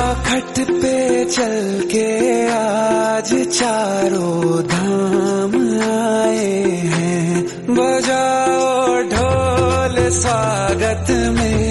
खट पे चल के आज चारों धाम आए हैं। बजाओ ढोल स्वागत में